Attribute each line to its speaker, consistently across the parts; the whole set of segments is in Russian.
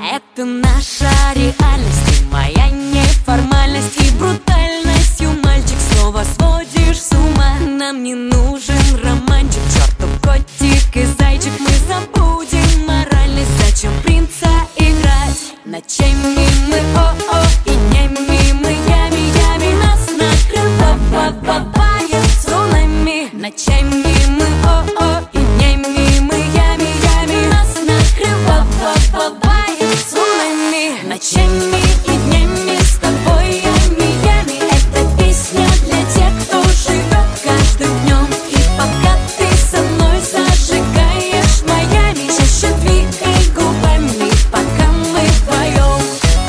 Speaker 1: Это наша реальность, и моя неформальность, и брутальностью, мальчик, снова сводишь с ума. Нам не нужен романтик, чертов котик и зайчик. Мы забудем моральность, зачем принца играть? Ночами мы о-о и днями мы ями-ями. Нас накрывает цунами. Ночами мы о-о и днями мы ями-ями. Нас накрывает цунами. Ночами и днями с тобой ями-ями. Это песня для тех, кто живет каждым днем. И пока ты со мной зажигаешь Майами, чаще двигай губами, пока мы вдвоем.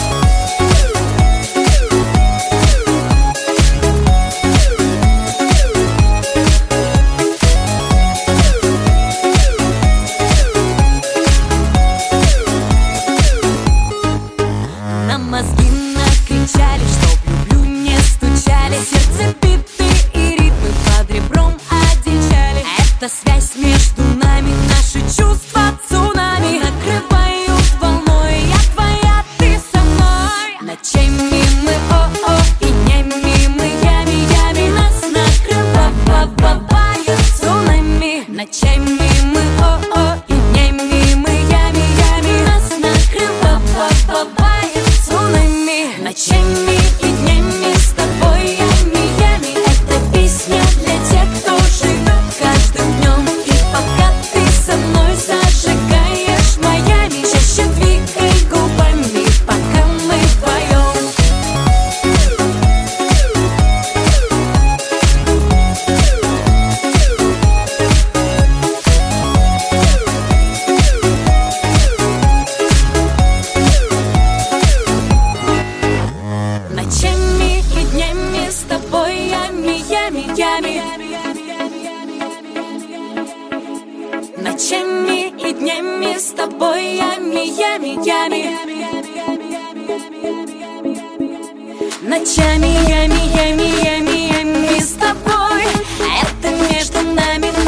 Speaker 1: На мозги накричали, чтоб люблю не стучали. Сердце биты и ритмы под ребром одичали. Это связь между нами, наши чувства цунами накрывают волной. Я твоя, ты со мной. Ночами мы о-о и днями мы ями-ями. Нас накрывает цунами. Ночами мы о-о и днями мы ями-ями. Нас накрывает цунами. Ночами и днями с тобой ями-ями. Это песня для тех, кто живет каждым днем. И пока ты со мной зажигаешь Майами, чаще двигай губами, пока мы вдвоем. Ночами и днями с тобой ями-ями-ями. Ночами и днями с тобой ями-ями-ями. Ночами ями-ями-ями-ями с тобой. Это между нами.